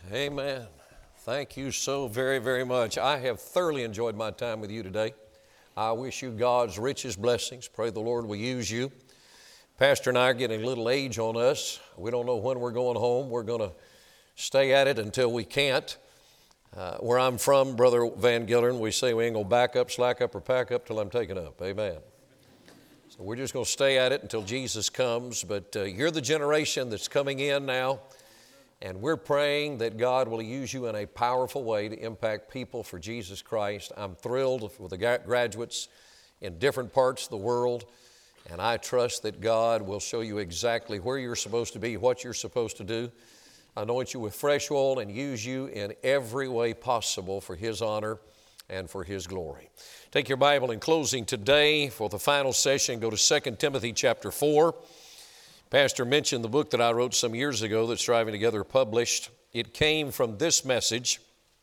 Amen. Thank you so very, very much. I have thoroughly enjoyed my time with you today. I wish you God's richest blessings. Pray the Lord will use you. Pastor and I are getting a little age on us. We don't know when we're going home. We're going to stay at it until we can't. Where I'm from, Brother Van Gildern, we say we ain't going to back up, slack up, or pack up till I'm taken up. Amen. So we're just going to stay at it until Jesus comes. But you're the generation that's coming in now. And we're praying that God will use you in a powerful way to impact people for Jesus Christ. I'm thrilled with the graduates in different parts of the world, and I trust that God will show you exactly where you're supposed to be, what you're supposed to do, anoint you with fresh oil, and use you in every way possible for His honor and for His glory. Take your Bible in closing today for the final session. Go to 2 Timothy chapter 4. Pastor mentioned the book that I wrote some years ago that Striving Together published. It came from this message.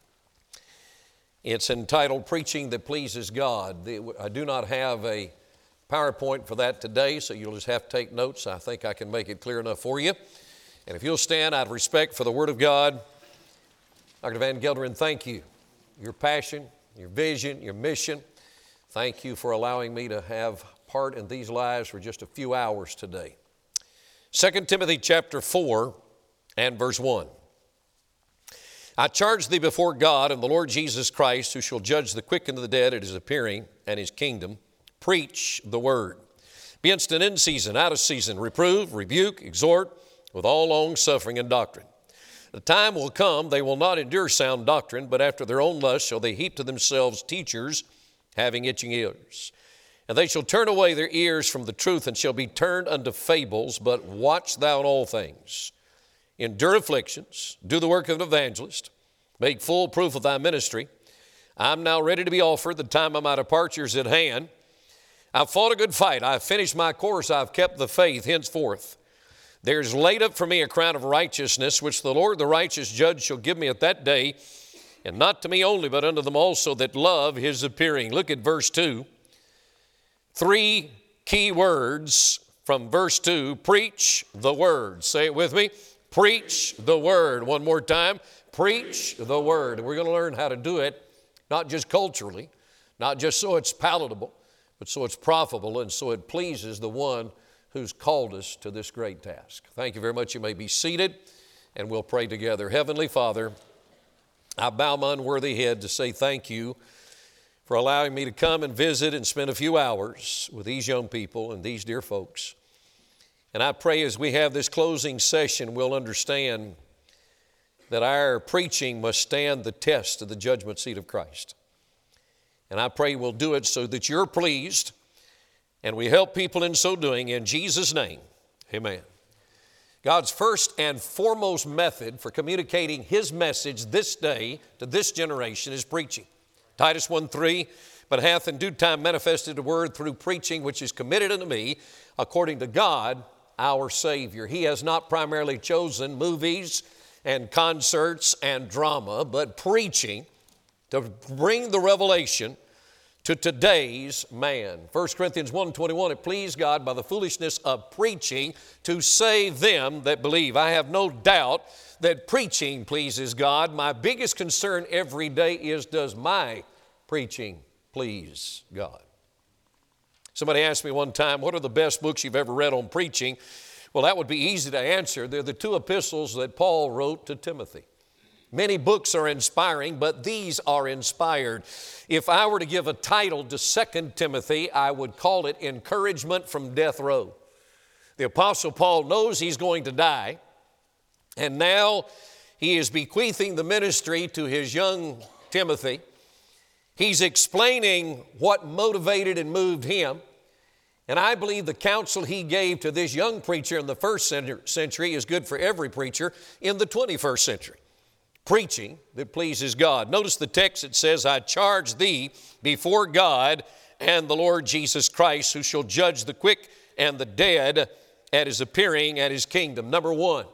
It's entitled Preaching That Pleases God. I do not have a PowerPoint for that today, so you'll just have to take notes. I think I can make it clear enough for you. And if you'll stand out of respect for the Word of God, Dr. Van Gilderen, thank you. Your passion, your vision, your mission. Thank you for allowing me to have part in these lives for just a few hours today. 2 Timothy chapter 4 and verse 1. I charge thee before God and the Lord Jesus Christ, who shall judge the quick and the dead at His appearing and His kingdom. Preach the word. Be instant in season, out of season. Reprove, rebuke, exhort with all long suffering and doctrine. The time will come, they will not endure sound doctrine, but after their own lust shall they heap to themselves teachers having itching ears. And they shall turn away their ears from the truth and shall be turned unto fables, but watch thou in all things. Endure afflictions, do the work of an evangelist, make full proof of thy ministry. I'm now ready to be offered, the time of my departure is at hand. I've fought a good fight, I've finished my course, I've kept the faith henceforth. There's laid up for me a crown of righteousness, which the Lord the righteous judge shall give me at that day, and not to me only, but unto them also that love His appearing. Look at verse 2. 3 key words from verse 2. Preach the word. Say it with me. Preach the word. One more time. Preach the word. We're going to learn how to do it, not just culturally, not just so it's palatable, but so it's profitable and so it pleases the one who's called us to this great task. Thank you very much. You may be seated and we'll pray together. Heavenly Father, I bow my unworthy head to say thank you for allowing me to come and visit and spend a few hours with these young people and these dear folks. And I pray as we have this closing session, we'll understand that our preaching must stand the test of the judgment seat of Christ. And I pray we'll do it so that you're pleased and we help people in so doing. In Jesus' name, amen. God's first and foremost method for communicating His message this day to this generation is preaching. Titus 1:3, but hath in due time manifested the word through preaching, which is committed unto me, according to God our Savior. He has not primarily chosen movies and concerts and drama, but preaching to bring the revelation to today's man. 1 Corinthians 1:21, it pleased God by the foolishness of preaching to save them that believe. I have no doubt that preaching pleases God. My biggest concern every day is, does my preaching please God? Somebody asked me one time, what are the best books you've ever read on preaching? Well, that would be easy to answer. They're the 2 epistles that Paul wrote to Timothy. Many books are inspiring, but these are inspired. If I were to give a title to 2 Timothy, I would call it Encouragement from Death Row. The Apostle Paul knows he's going to die, and now he is bequeathing the ministry to his young Timothy. He's explaining what motivated and moved him. And I believe the counsel he gave to this young preacher in the first century is good for every preacher in the 21st century. Preaching that pleases God. Notice the text, it says, I charge thee before God and the Lord Jesus Christ, who shall judge the quick and the dead at His appearing at His kingdom. Number 1,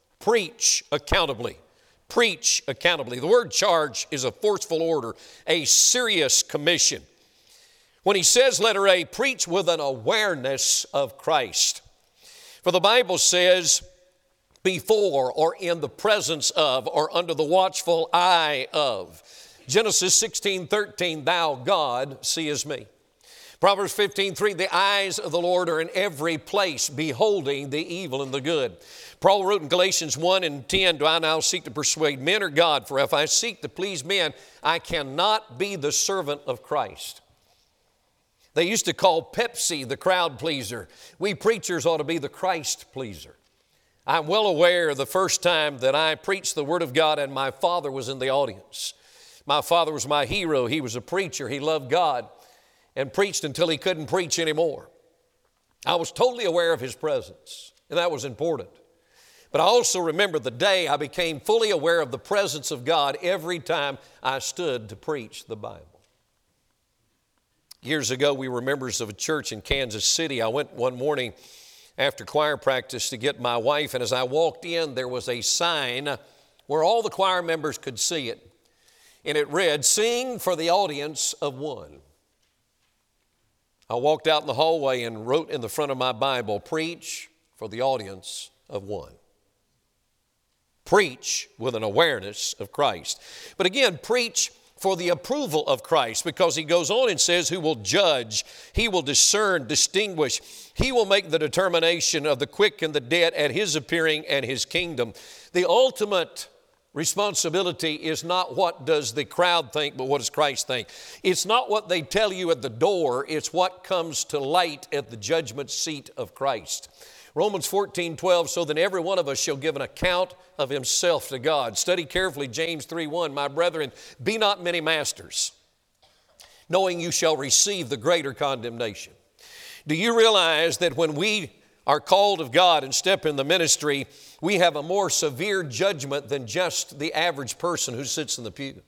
preach accountably. Preach accountably. The word charge is a forceful order, a serious commission. When he says, letter A, preach with an awareness of Christ. For the Bible says, before or in the presence of or under the watchful eye of. Genesis 16:13, thou, God, seest me. Proverbs 15:3, the eyes of the Lord are in every place, beholding the evil and the good. Paul wrote in Galatians 1:10, do I now seek to persuade men or God? For if I seek to please men, I cannot be the servant of Christ. They used to call Pepsi the crowd pleaser. We preachers ought to be the Christ pleaser. I'm well aware the first time that I preached the Word of God and my father was in the audience. My father was my hero. He was a preacher. He loved God and preached until he couldn't preach anymore. I was totally aware of his presence, and that was important. But I also remember the day I became fully aware of the presence of God every time I stood to preach the Bible. Years ago, we were members of a church in Kansas City. I went one morning after choir practice to get my wife, and as I walked in, there was a sign where all the choir members could see it. And it read, sing for the audience of one. I walked out in the hallway and wrote in the front of my Bible, preach for the audience of one. Preach with an awareness of Christ. But again, preach for the approval of Christ, because he goes on and says, who will judge, he will discern, distinguish, he will make the determination of the quick and the dead at his appearing and his kingdom. The ultimate responsibility is not what does the crowd think, but what does Christ think. It's not what they tell you at the door, it's what comes to light at the judgment seat of Christ. Romans 14:12, so then every one of us shall give an account of himself to God. Study carefully James 3:1, my brethren, be not many masters, knowing you shall receive the greater condemnation. Do you realize that when we are called of God and step in the ministry, we have a more severe judgment than just the average person who sits in the pew?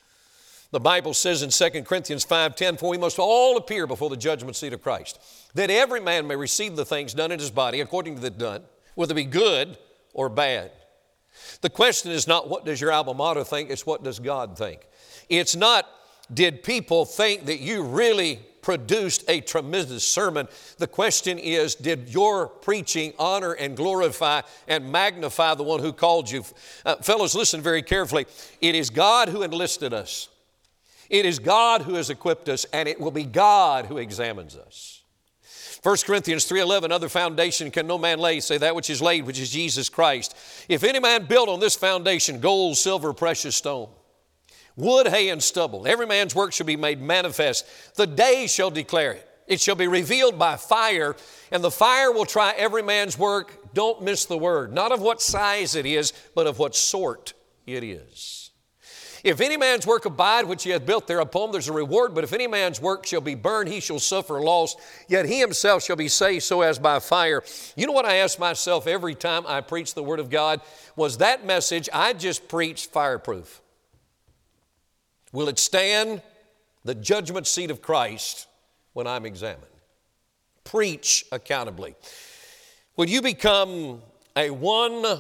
The Bible says in 2 Corinthians 5:10, for we must all appear before the judgment seat of Christ, that every man may receive the things done in his body according to the done, whether it be good or bad. The question is not what does your alma mater think, it's what does God think. It's not did people think that you really produced a tremendous sermon. The question is, did your preaching honor and glorify and magnify the one who called you? Fellows, listen very carefully. It is God who enlisted us. It is God who has equipped us, and it will be God who examines us. 1 Corinthians 3:11, other foundation can no man lay, say that which is laid, which is Jesus Christ. If any man build on this foundation, gold, silver, precious stone, wood, hay, and stubble, every man's work shall be made manifest. The day shall declare it. It shall be revealed by fire, and the fire will try every man's work. Don't miss the word. Not of what size it is, but of what sort it is. If any man's work abide, which he hath built thereupon, there's a reward. But if any man's work shall be burned, he shall suffer loss. Yet he himself shall be saved so as by fire. You know what I ask myself every time I preach the Word of God? Was that message I just preached fireproof? Will it stand the judgment seat of Christ when I'm examined? Preach accountably. Will you become a one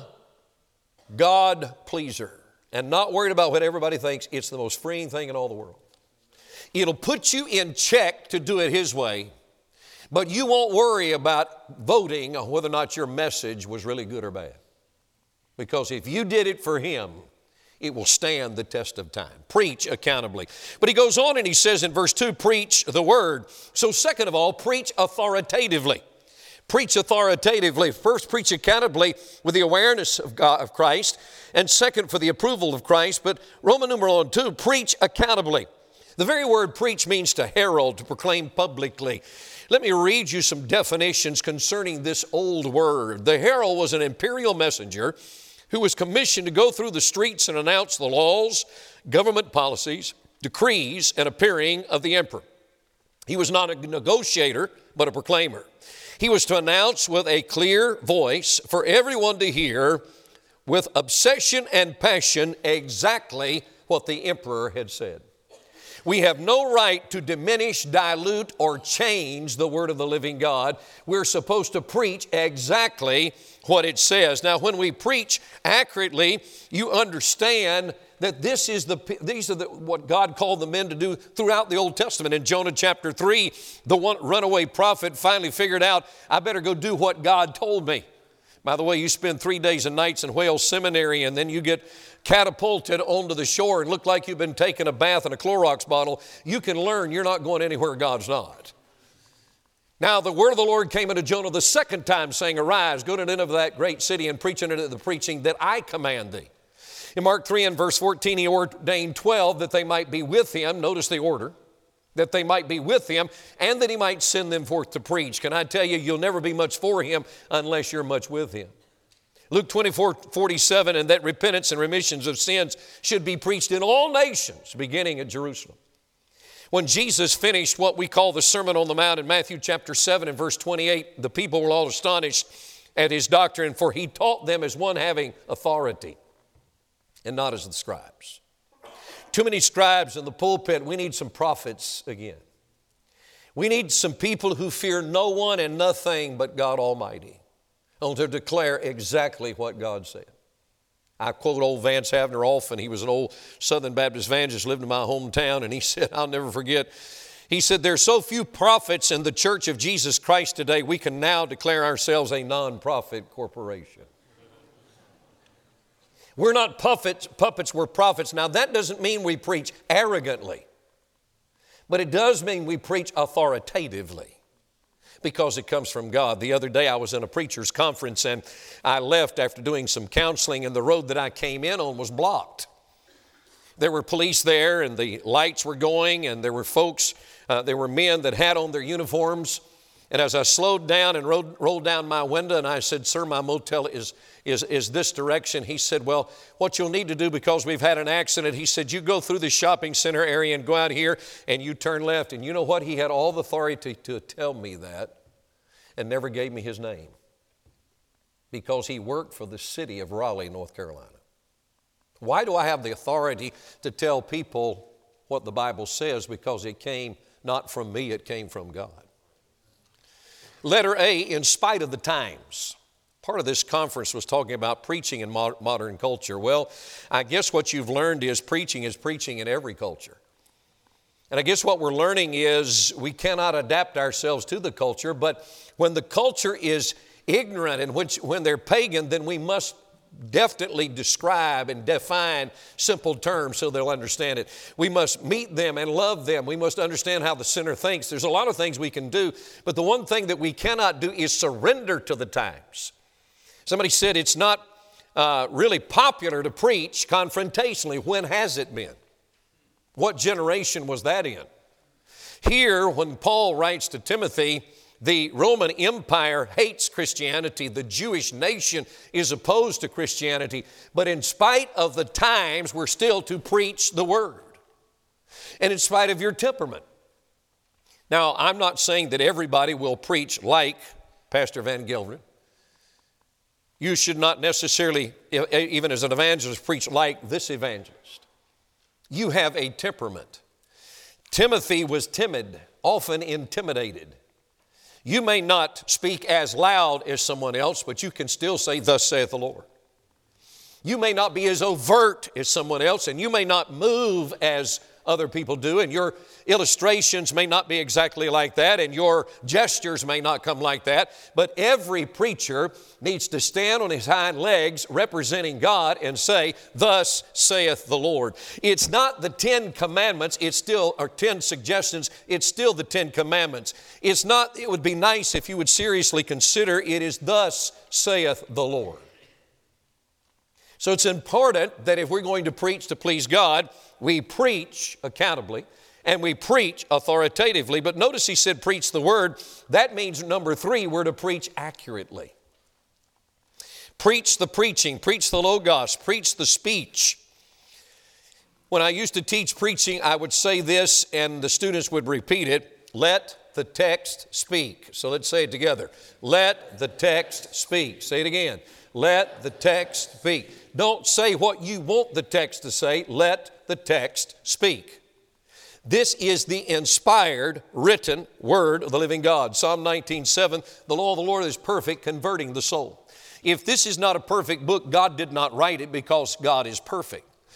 God pleaser and not worried about what everybody thinks? It's the most freeing thing in all the world. It'll put you in check to do it His way, but you won't worry about voting on whether or not your message was really good or bad. Because if you did it for Him, it will stand the test of time. Preach accountably. But he goes on and he says in verse 2, preach the word. So second of all, preach authoritatively. Preach authoritatively. First, preach accountably with the awareness of God, of Christ. And second, for the approval of Christ. But Roman numeral 2, preach accountably. The very word preach means to herald, to proclaim publicly. Let me read you some definitions concerning this old word. The herald was an imperial messenger who was commissioned to go through the streets and announce the laws, government policies, decrees, and appearing of the emperor. He was not a negotiator, but a proclaimer. He was to announce with a clear voice for everyone to hear with obsession and passion exactly what the emperor had said. We have no right to diminish, dilute, or change the word of the living God. We're supposed to preach exactly what it says. Now, when we preach accurately, you understand that these are what God called the men to do throughout the Old Testament. In Jonah chapter 3, the one runaway prophet finally figured out, I better go do what God told me. By the way, you spend 3 days and nights in Wales Seminary and then you get catapulted onto the shore and look like you've been taking a bath in a Clorox bottle. You can learn you're not going anywhere God's not. Now, the word of the Lord came unto Jonah the second time, saying, Arise, go to Nineveh, that great city, and preach unto it the preaching that I command thee. In Mark 3 and verse 14, he ordained 12 that they might be with him. Notice the order. That they might be with him and that he might send them forth to preach. Can I tell you, you'll never be much for him unless you're much with him. Luke 24:47, and that repentance and remissions of sins should be preached in all nations, beginning at Jerusalem. When Jesus finished what we call the Sermon on the Mount in Matthew chapter 7 and verse 28, the people were all astonished at his doctrine, for he taught them as one having authority and not as the scribes. Too many scribes in the pulpit. We need some prophets again. We need some people who fear no one and nothing but God Almighty, and to declare exactly what God said. I quote old Vance Havner often. He was an old Southern Baptist evangelist, lived in my hometown, and he said, I'll never forget, he said, there's so few prophets in the Church of Jesus Christ today, we can now declare ourselves a non-profit corporation. We're not puppets, we're prophets. Now, that doesn't mean we preach arrogantly, but it does mean we preach authoritatively, because it comes from God. The other day I was in a preacher's conference and I left after doing some counseling, and the road that I came in on was blocked. There were police there and the lights were going, and there were folks, there were men that had on their uniforms. And as I slowed down and rolled down my window and I said, Sir, my motel is this direction. He said, well, what you'll need to do, because we've had an accident, he said, you go through the shopping center area and go out here and you turn left. And you know what? He had all the authority to tell me that and never gave me his name, because he worked for the city of Raleigh, North Carolina. Why do I have the authority to tell people what the Bible says? Because it came not from me, it came from God. Letter A, in spite of the times. Part of this conference was talking about preaching in modern culture. Well, I guess what you've learned is preaching in every culture. And I guess what we're learning is we cannot adapt ourselves to the culture, but when the culture is ignorant and when they're pagan, then we must definitely describe and define simple terms so they'll understand it. We must meet them and love them. We must understand how the sinner thinks. There's a lot of things we can do, but the one thing that we cannot do is surrender to the times. Somebody said it's not really popular to preach confrontationally. When has it been? What generation was that in? Here, when Paul writes to Timothy, the Roman Empire hates Christianity. The Jewish nation is opposed to Christianity. But in spite of the times, we're still to preach the Word. And in spite of your temperament. Now, I'm not saying that everybody will preach like Pastor Van Gelderen. You should not necessarily, even as an evangelist, preach like this evangelist. You have a temperament. Timothy was timid, often intimidated. You may not speak as loud as someone else, but you can still say, Thus saith the Lord. You may not be as overt as someone else, and you may not move as other people do, and your illustrations may not be exactly like that, and your gestures may not come like that, but every preacher needs to stand on his hind legs representing God and say, Thus saith the Lord. It's not the 10 commandments, or 10 suggestions, it's still the 10 commandments. It would be nice if you would seriously consider it is Thus saith the Lord. So it's important that if we're going to preach to please God, we preach accountably and we preach authoritatively. But notice he said preach the Word. That means, number 3, we're to preach accurately. Preach the preaching, preach the Logos, preach the speech. When I used to teach preaching, I would say this and the students would repeat it. Let the text speak. So let's say it together. Let the text speak. Say it again. Let the text speak. Don't say what you want the text to say. Let the text speak. This is the inspired, written Word of the living God. Psalm 19:7, the law of the Lord is perfect, converting the soul. If this is not a perfect book, God did not write it because God is perfect.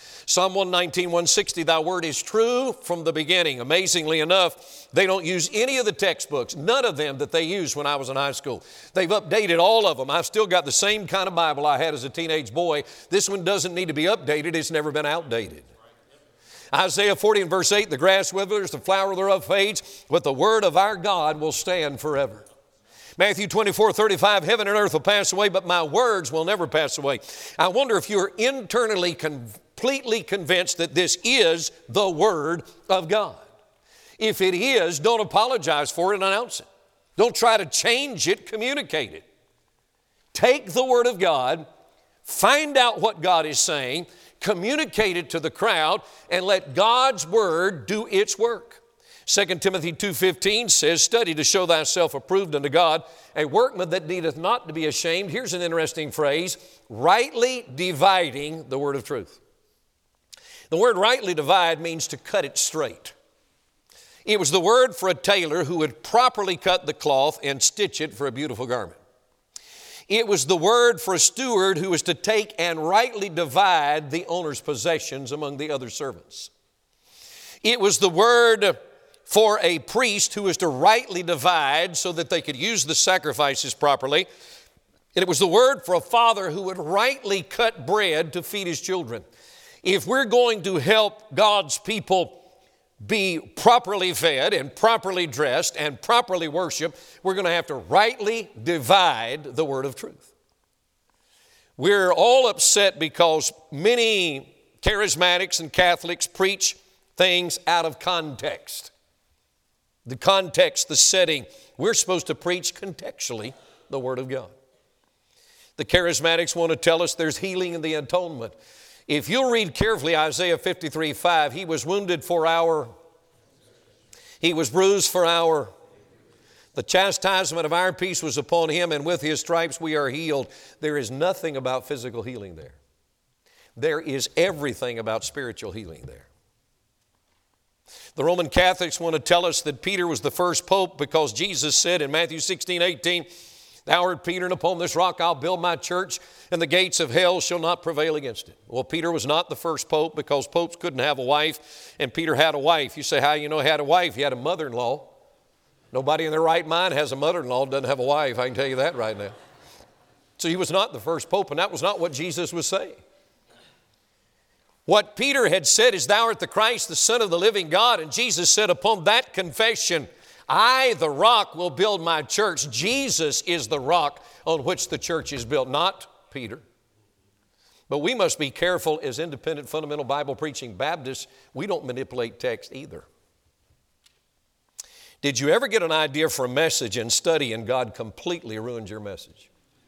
Psalm 119, 160, thy word is true from the beginning. Amazingly enough, they don't use any of the textbooks, none of them that they used when I was in high school. They've updated all of them. I've still got the same kind of Bible I had as a teenage boy. This one doesn't need to be updated. It's never been outdated. Isaiah 40 and verse 8, the grass withers, the flower thereof fades, but the word of our God will stand forever. Matthew 24, 35, heaven and earth will pass away, but my words will never pass away. I wonder if you're internally completely convinced that this is the Word of God. If it is, don't apologize for it and announce it. Don't try to change it, communicate it. Take the Word of God, find out what God is saying, communicate it to the crowd, and let God's Word do its work. 2 Timothy 2:15 says, study to show thyself approved unto God, a workman that needeth not to be ashamed. Here's an interesting phrase, rightly dividing the word of truth. The word rightly divide means to cut it straight. It was the word for a tailor who would properly cut the cloth and stitch it for a beautiful garment. It was the word for a steward who was to take and rightly divide the owner's possessions among the other servants. It was the word for a priest who was to rightly divide so that they could use the sacrifices properly. And it was the word for a father who would rightly cut bread to feed his children. If we're going to help God's people be properly fed and properly dressed and properly worship, we're going to have to rightly divide the word of truth. We're all upset because many charismatics and Catholics preach things out of context. The context, the setting, we're supposed to preach contextually the Word of God. The charismatics want to tell us there's healing in the atonement. If you'll read carefully Isaiah 53:5, He was wounded for our, He was bruised for our, the chastisement of our peace was upon Him, and with His stripes we are healed. There is nothing about physical healing there. There is everything about spiritual healing there. The Roman Catholics want to tell us that Peter was the first pope because Jesus said in Matthew 16:18, thou art Peter, and upon this rock I'll build my church, and the gates of hell shall not prevail against it. Well, Peter was not the first pope because popes couldn't have a wife, and Peter had a wife. You say, how you know he had a wife? He had a mother-in-law. Nobody in their right mind has a mother-in-law, doesn't have a wife. I can tell you that right now. So he was not the first pope, and that was not what Jesus was saying. What Peter had said is, thou art the Christ, the Son of the living God. And Jesus said, upon that confession, I, the rock, will build my church. Jesus is the rock on which the church is built, not Peter. But we must be careful as independent fundamental Bible preaching Baptists. We don't manipulate text either. Did you ever get an idea for a message and study and God completely ruined your message?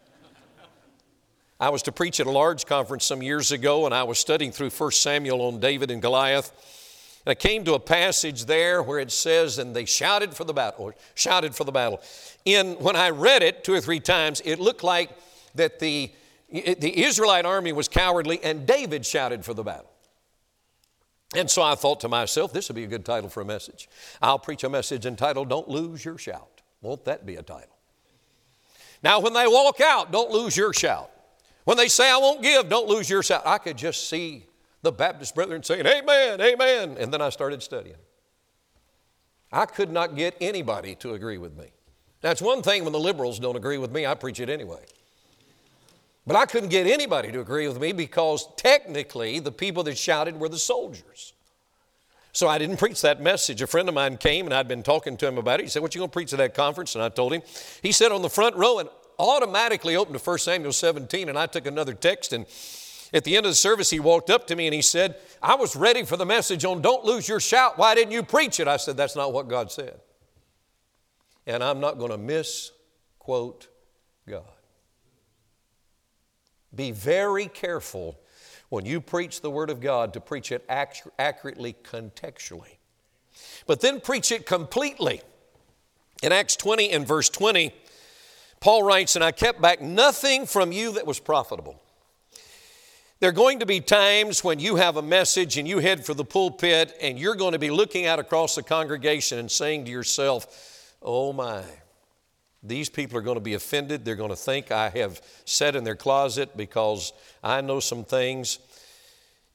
I was to preach at a large conference some years ago, and I was studying through 1 Samuel on David and Goliath. And I came to a passage there where it says, and they shouted for the battle, or shouted for the battle. When I read it 2 or 3 times, it looked like that the Israelite army was cowardly, and David shouted for the battle. And so I thought to myself, this would be a good title for a message. I'll preach a message entitled, Don't Lose Your Shout. Won't that be a title? Now, when they walk out, don't lose your shout. When they say, I won't give, don't lose your shout. I could just see the Baptist brethren saying, amen, amen. And then I started studying. I could not get anybody to agree with me. Now, it's one thing when the liberals don't agree with me, I preach it anyway. But I couldn't get anybody to agree with me because technically the people that shouted were the soldiers. So I didn't preach that message. A friend of mine came and I'd been talking to him about it. He said, what you going to preach at that conference? And I told him. He sat on the front row and automatically opened to 1 Samuel 17, and I took another text, and at the end of the service he walked up to me and he said, I was ready for the message on don't lose your shout. Why didn't you preach it? I said, that's not what God said. And I'm not going to misquote God. Be very careful when you preach the Word of God to preach it accurately, contextually. But then preach it completely. In Acts 20 and verse 20, Paul writes, and I kept back nothing from you that was profitable. There are going to be times when you have a message and you head for the pulpit and you're going to be looking out across the congregation and saying to yourself, oh my, these people are going to be offended. They're going to think I have sat in their closet because I know some things.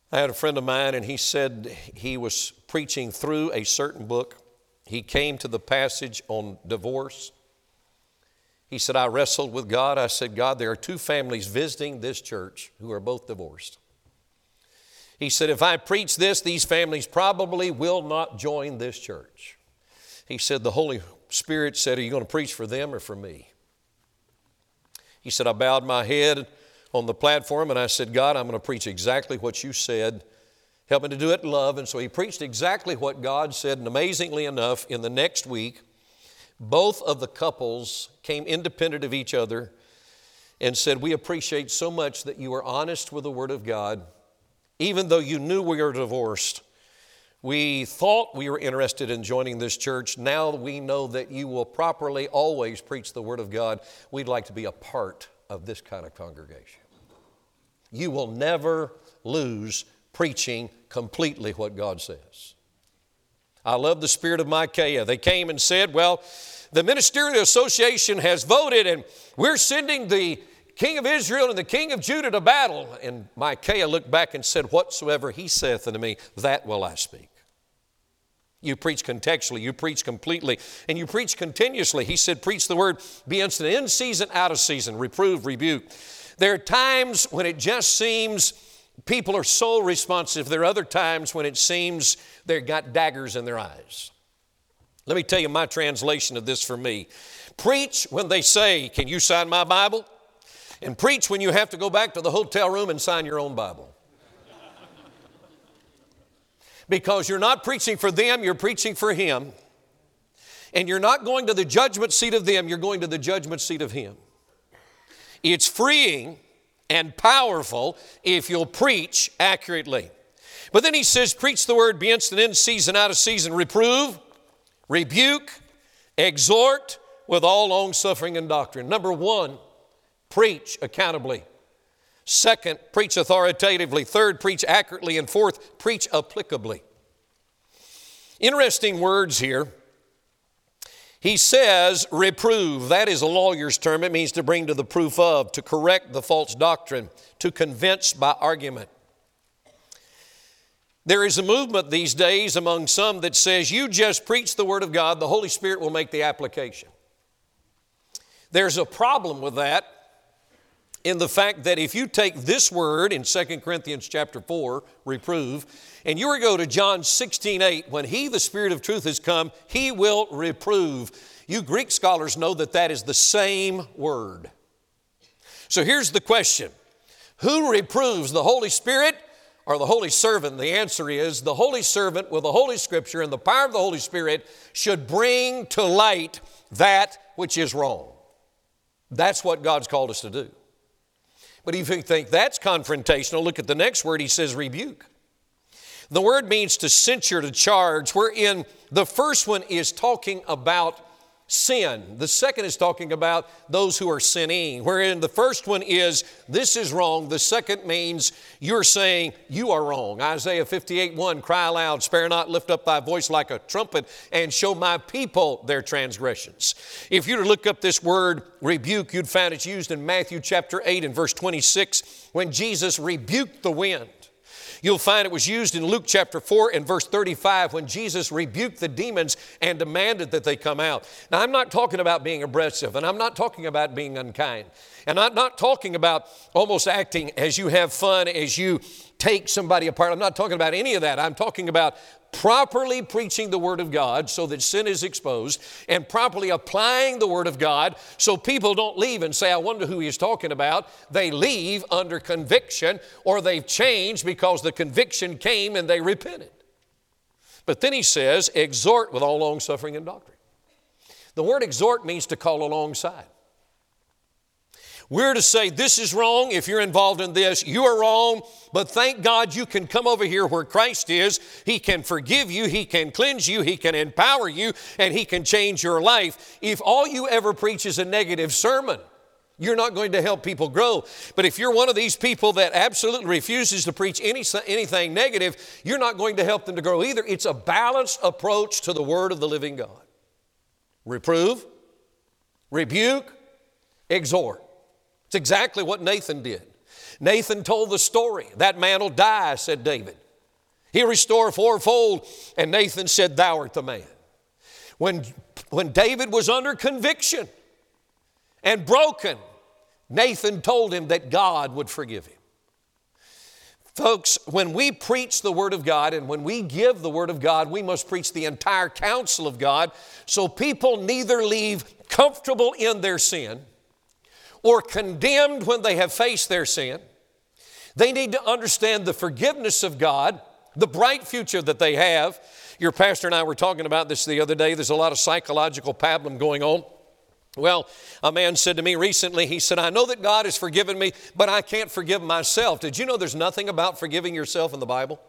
I had a friend of mine, and he said he was preaching through a certain book. He came to the passage on divorce. He said, I wrestled with God. I said, God, there are two families visiting this church who are both divorced. He said, if I preach this, these families probably will not join this church. He said, the Holy Spirit said, are you going to preach for them or for me? He said, I bowed my head on the platform and I said, God, I'm going to preach exactly what you said. Help me to do it in love. And so he preached exactly what God said. And amazingly enough, in the next week, both of the couples came independent of each other and said, we appreciate so much that you are honest with the Word of God. Even though you knew we were divorced, we thought we were interested in joining this church. Now we know that you will properly always preach the Word of God. We'd like to be a part of this kind of congregation. You will never lose preaching completely what God says. I love the spirit of Micaiah. They came and said, well, the Ministerial Association has voted and we're sending the King of Israel and the King of Judah to battle. And Micaiah looked back and said, whatsoever he saith unto me, that will I speak. You preach contextually, you preach completely, and you preach continuously. He said, preach the word, be instant, in season, out of season, reprove, rebuke. There are times when it just seems people are so responsive. There are other times when it seems they've got daggers in their eyes. Let me tell you my translation of this for me. Preach when they say, can you sign my Bible? And preach when you have to go back to the hotel room and sign your own Bible. Because you're not preaching for them, you're preaching for Him. And you're not going to the judgment seat of them, you're going to the judgment seat of Him. It's freeing and powerful if you'll preach accurately. But then he says, preach the word, be instant, in season, out of season, reprove, rebuke, exhort with all long suffering and doctrine. Number one, preach accountably. Second, preach authoritatively. Third, preach accurately. And fourth, preach applicably. Interesting words here. He says, reprove. That is a lawyer's term. It means to bring to the proof of, to correct the false doctrine, to convince by argument. There is a movement these days among some that says, you just preach the Word of God, the Holy Spirit will make the application. There's a problem with that in the fact that if you take this word in 2 Corinthians chapter 4, reprove, and you were to go to John 16:8, when He, the Spirit of truth, has come, He will reprove. You Greek scholars know that that is the same word. So here's the question. Who reproves, the Holy Spirit or the Holy Servant? The answer is the Holy Servant with the Holy Scripture and the power of the Holy Spirit should bring to light that which is wrong. That's what God's called us to do. But if you think that's confrontational, look at the next word. He says rebuke. The word means to censure, to charge, wherein the first one is talking about sin. The second is talking about those who are sinning, wherein the first one is, this is wrong. The second means you're saying you are wrong. Isaiah 58:1, cry aloud, spare not, lift up thy voice like a trumpet, and show my people their transgressions. If you were to look up this word rebuke, you'd find it's used in Matthew chapter 8 and verse 26, when Jesus rebuked the wind. You'll find it was used in Luke chapter 4 and verse 35 when Jesus rebuked the demons and demanded that they come out. Now, I'm not talking about being aggressive, and I'm not talking about being unkind. And I'm not talking about almost acting as you have fun, as you take somebody apart. I'm not talking about any of that. I'm talking about properly preaching the Word of God so that sin is exposed, and properly applying the Word of God so people don't leave and say, I wonder who he's talking about. They leave under conviction, or they've changed because the conviction came and they repented. But then he says, exhort with all long suffering and doctrine. The word exhort means to call alongside. We're to say, this is wrong. If you're involved in this, you are wrong. But thank God you can come over here where Christ is. He can forgive you. He can cleanse you. He can empower you. And He can change your life. If all you ever preach is a negative sermon, you're not going to help people grow. But if you're one of these people that absolutely refuses to preach anything negative, you're not going to help them to grow either. It's a balanced approach to the Word of the living God. Reprove, rebuke, exhort. It's exactly what Nathan did. Nathan told the story. That man will die, said David. He'll restore fourfold. And Nathan said, thou art the man. When David was under conviction and broken, Nathan told him that God would forgive him. Folks, when we preach the Word of God and when we give the Word of God, we must preach the entire counsel of God so people neither leave comfortable in their sin or condemned when they have faced their sin. They need to understand the forgiveness of God, the bright future that they have. Your pastor and I were talking about this the other day. There's a lot of psychological pablum going on. Well, a man said to me recently, he said, I know that God has forgiven me, but I can't forgive myself. Did you know there's nothing about forgiving yourself in the Bible?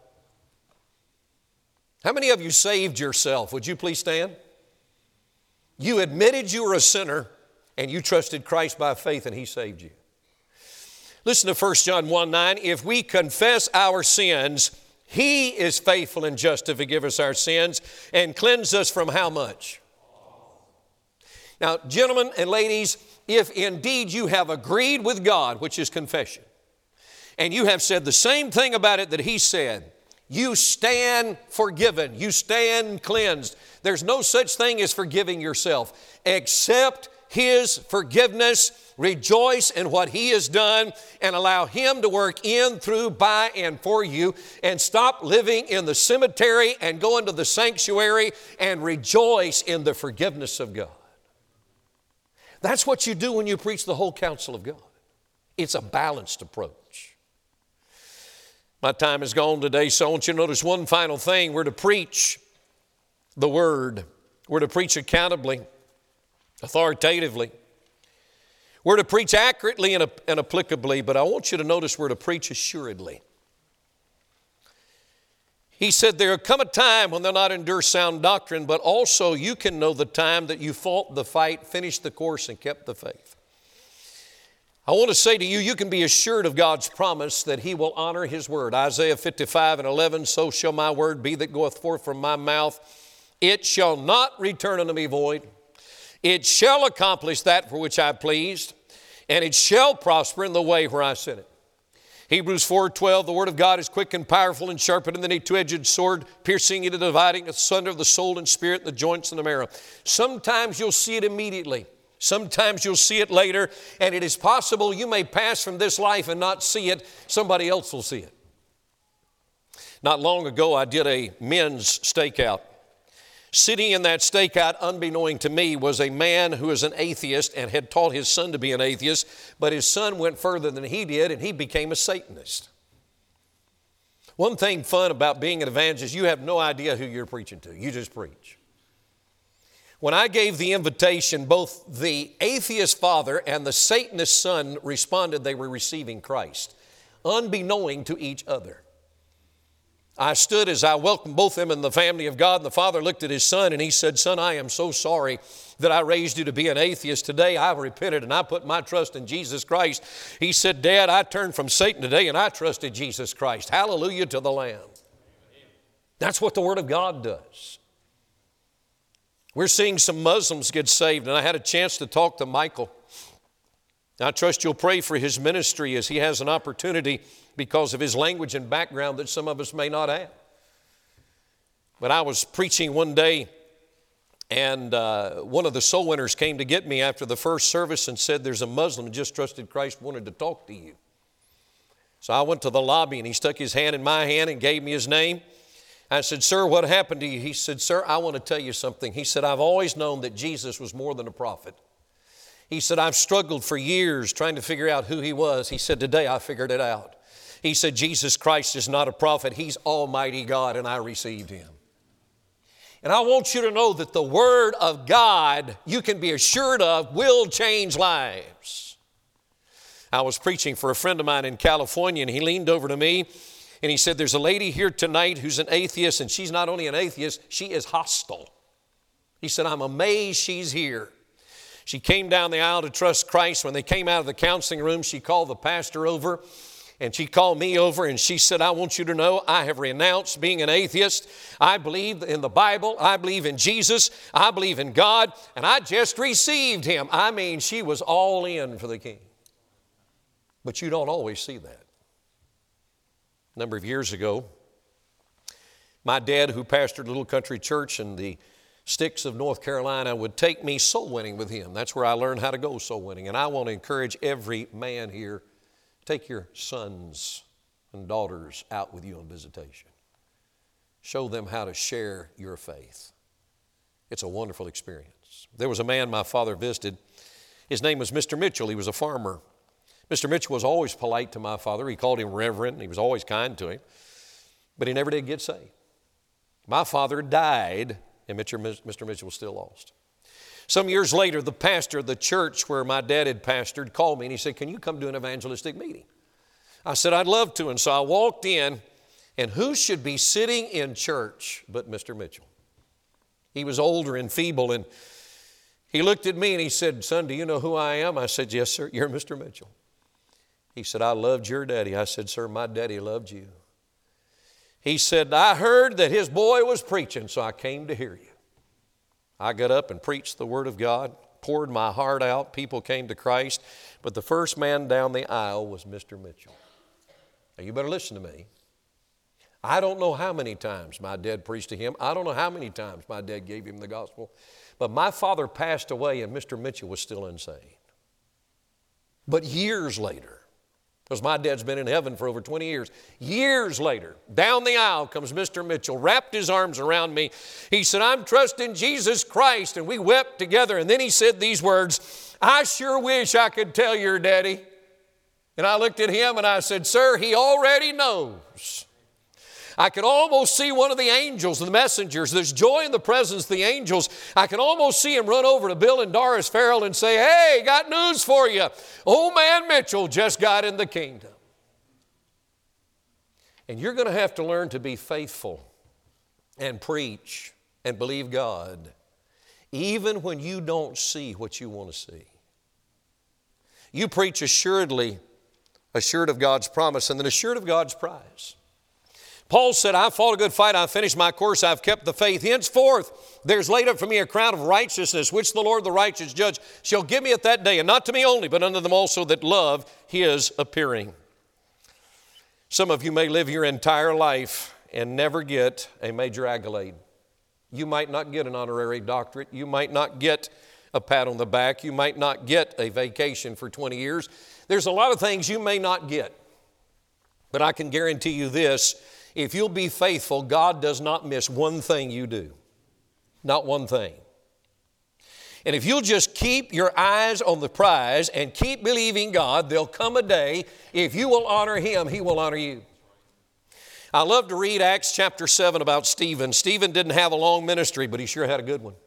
How many of you saved yourself? Would you please stand? You admitted you were a sinner and you trusted Christ by faith and He saved you. Listen to 1 John 1:9. If we confess our sins, He is faithful and just to forgive us our sins and cleanse us from how much? Now, gentlemen and ladies, if indeed you have agreed with God, which is confession, and you have said the same thing about it that He said, you stand forgiven, you stand cleansed. There's no such thing as forgiving yourself. Accept His forgiveness, rejoice in what He has done, and allow Him to work in, through, by, and for you, and stop living in the cemetery and go into the sanctuary and rejoice in the forgiveness of God. That's what you do when you preach the whole counsel of God. It's a balanced approach. My time is gone today, so I want you to notice one final thing. We're to preach the Word. We're to preach accountably, authoritatively. We're to preach accurately and applicably, but I want you to notice we're to preach assuredly. He said, there will come a time when they'll not endure sound doctrine, but also you can know the time that you fought the fight, finished the course, and kept the faith. I want to say to you, you can be assured of God's promise that He will honor His word. Isaiah 55:11, so shall my word be that goeth forth from my mouth. It shall not return unto me void. It shall accomplish that for which I pleased, and it shall prosper in the way where I sent it. Hebrews 4:12, the Word of God is quick and powerful and sharper than any two-edged sword, piercing into dividing asunder of the soul and spirit, and the joints and the marrow. Sometimes you'll see it immediately. Sometimes you'll see it later, and it is possible you may pass from this life and not see it. Somebody else will see it. Not long ago, I did a men's stakeout. Sitting in that stakeout, unbeknown to me, was a man who is an atheist and had taught his son to be an atheist, but his son went further than he did and he became a Satanist. One thing fun about being an evangelist, you have no idea who you're preaching to. You just preach. When I gave the invitation, both the atheist father and the Satanist son responded they were receiving Christ, unbeknown to each other. I stood as I welcomed both of them in the family of God, and the father looked at his son and he said, son, I am so sorry that I raised you to be an atheist. Today I've repented and I put my trust in Jesus Christ. He said, Dad, I turned from Satan today and I trusted Jesus Christ. Hallelujah to the Lamb. That's what the Word of God does. We're seeing some Muslims get saved, and I had a chance to talk to Michael. I trust you'll pray for his ministry as he has an opportunity because of his language and background that some of us may not have. But I was preaching one day, and one of the soul winners came to get me after the first service and said, there's a Muslim who just trusted Christ, wanted to talk to you. So I went to the lobby, and he stuck his hand in my hand and gave me his name. I said, sir, what happened to you? He said, sir, I want to tell you something. He said, I've always known that Jesus was more than a prophet. He said, I've struggled for years trying to figure out who He was. He said, today I figured it out. He said, Jesus Christ is not a prophet. He's Almighty God, and I received Him. And I want you to know that the Word of God, you can be assured of, will change lives. I was preaching for a friend of mine in California, and he leaned over to me, and he said, there's a lady here tonight who's an atheist, and she's not only an atheist, she is hostile. He said, I'm amazed she's here. She came down the aisle to trust Christ. When they came out of the counseling room, she called the pastor over, and she called me over, and she said, I want you to know I have renounced being an atheist. I believe in the Bible. I believe in Jesus. I believe in God, and I just received Him. I mean, she was all in for the King. But you don't always see that. A number of years ago, my dad, who pastored a little country church in the sticks of North Carolina, would take me soul winning with him. That's where I learned how to go soul winning. And I want to encourage every man here, take your sons and daughters out with you on visitation. Show them how to share your faith. It's a wonderful experience. There was a man my father visited. His name was Mr. Mitchell. He was a farmer. Mr. Mitchell was always polite to my father. He called him reverend. He was always kind to him. But he never did get saved. My father died, and Mr. Mitchell was still lost. Some years later, the pastor of the church where my dad had pastored called me, and he said, "Can you come to an evangelistic meeting?" I said, "I'd love to." And so I walked in, and who should be sitting in church but Mr. Mitchell? He was older and feeble, and he looked at me and he said, "Son, do you know who I am?" I said, "Yes, sir, you're Mr. Mitchell." He said, "I loved your daddy." I said, "Sir, my daddy loved you." He said, "I heard that his boy was preaching, so I came to hear you." I got up and preached the Word of God, poured my heart out. People came to Christ. But the first man down the aisle was Mr. Mitchell. Now, you better listen to me. I don't know how many times my dad preached to him. I don't know how many times my dad gave him the gospel. But my father passed away and Mr. Mitchell was still insane. But years later, because my dad's been in heaven for over 20 years later, down the aisle comes Mr. Mitchell, wrapped his arms around me. He said, "I'm trusting Jesus Christ." And we wept together. And then he said these words, "I sure wish I could tell your daddy." And I looked at him and I said, "Sir, he already knows." I could almost see one of the angels, the messengers. There's joy in the presence of the angels. I can almost see him run over to Bill and Doris Farrell and say, "Hey, got news for you. Old man Mitchell just got in the kingdom." And you're going to have to learn to be faithful and preach and believe God, even when you don't see what you want to see. You preach assured of God's promise, and then assured of God's prize. Paul said, "I've fought a good fight, I've finished my course, I've kept the faith. Henceforth, there's laid up for me a crown of righteousness, which the Lord, the righteous judge, shall give me at that day, and not to me only, but unto them also that love his appearing." Some of you may live your entire life and never get a major accolade. You might not get an honorary doctorate. You might not get a pat on the back. You might not get a vacation for 20 years. There's a lot of things you may not get. But I can guarantee you this: if you'll be faithful, God does not miss one thing you do. Not one thing. And if you'll just keep your eyes on the prize and keep believing God, there'll come a day, if you will honor Him, He will honor you. I love to read Acts chapter 7 about Stephen. Stephen didn't have a long ministry, but he sure had a good one.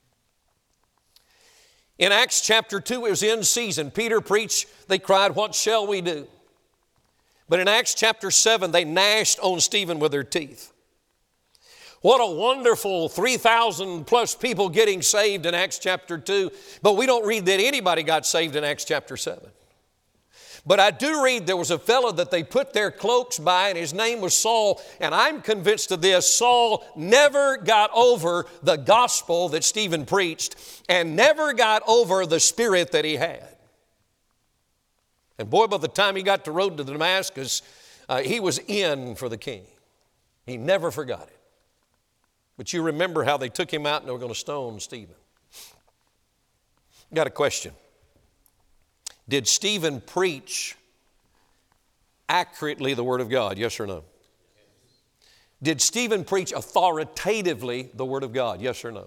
In Acts chapter 2, it was in season. Peter preached, they cried, "What shall we do?" But in Acts chapter 7, they gnashed on Stephen with their teeth. What a wonderful 3,000 plus people getting saved in Acts chapter 2. But we don't read that anybody got saved in Acts chapter 7. But I do read there was a fellow that they put their cloaks by, and his name was Saul. And I'm convinced of this: Saul never got over the gospel that Stephen preached and never got over the spirit that he had. And boy, by the time he got the road to Damascus, he was in for the king. He never forgot it. But you remember how they took him out and they were going to stone Stephen. Got a question. Did Stephen preach accurately the Word of God? Yes or no? Did Stephen preach authoritatively the Word of God? Yes or no?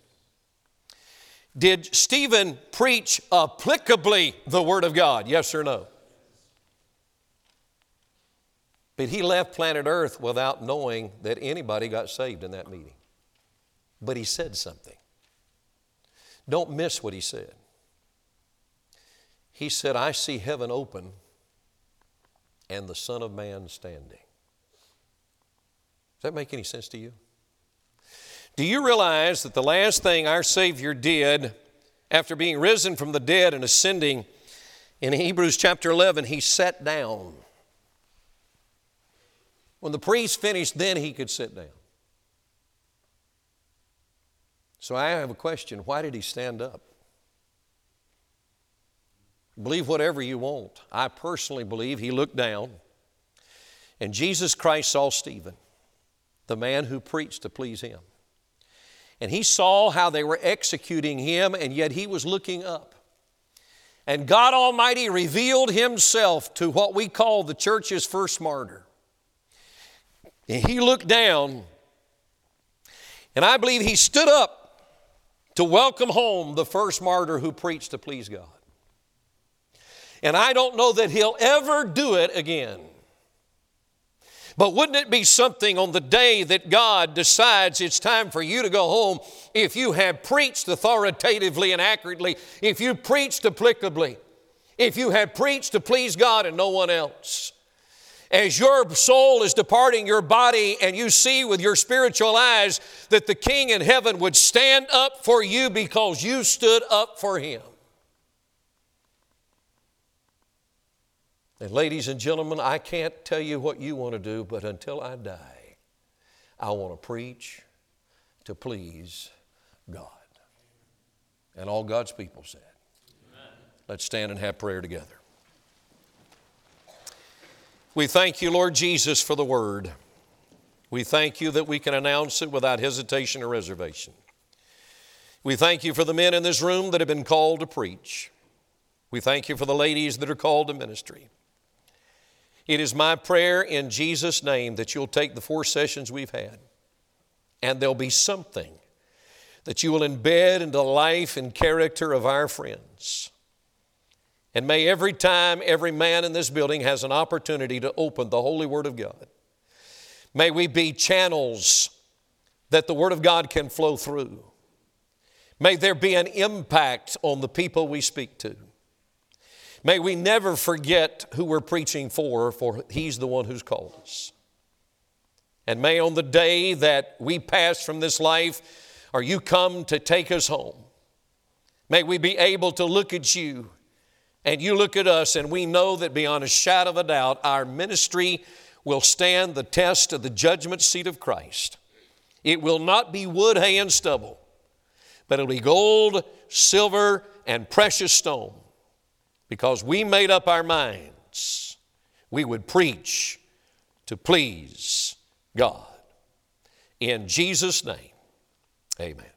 Did Stephen preach applicably the Word of God? Yes or no? But he left planet Earth without knowing that anybody got saved in that meeting. But he said something. Don't miss what he said. He said, "I see heaven open and the Son of Man standing." Does that make any sense to you? Do you realize that the last thing our Savior did after being risen from the dead and ascending, in Hebrews chapter 11, He sat down. When the priest finished, then He could sit down. So I have a question. Why did He stand up? Believe whatever you want. I personally believe He looked down And Jesus Christ saw Stephen, the man who preached to please him. And he saw how they were executing him, and yet he was looking up. And God Almighty revealed himself to what we call the church's first martyr. And he looked down, and I believe he stood up to welcome home the first martyr who preached to please God. And I don't know that he'll ever do it again. But wouldn't it be something on the day that God decides it's time for you to go home, if you have preached authoritatively and accurately, if you preached applicably, if you have preached to please God and no one else? As your soul is departing your body and you see with your spiritual eyes that the King in heaven would stand up for you because you stood up for Him. And ladies and gentlemen, I can't tell you what you want to do, but until I die, I want to preach to please God. And all God's people said. Amen. Let's stand and have prayer together. We thank you, Lord Jesus, for the Word. We thank you that we can announce it without hesitation or reservation. We thank you for the men in this room that have been called to preach. We thank you for the ladies that are called to ministry. It is my prayer in Jesus' name that you'll take the 4 sessions we've had, and there'll be something that you will embed into the life and character of our friends. And may every time every man in this building has an opportunity to open the Holy Word of God, may we be channels that the Word of God can flow through. May there be an impact on the people we speak to. May we never forget who we're preaching for He's the one who's called us. And may on the day that we pass from this life, or you come to take us home, may we be able to look at you and you look at us, and we know that beyond a shadow of a doubt, our ministry will stand the test of the judgment seat of Christ. It will not be wood, hay, and stubble, but it'll be gold, silver, and precious stone. Because we made up our minds, we would preach to please God. In Jesus' name, amen.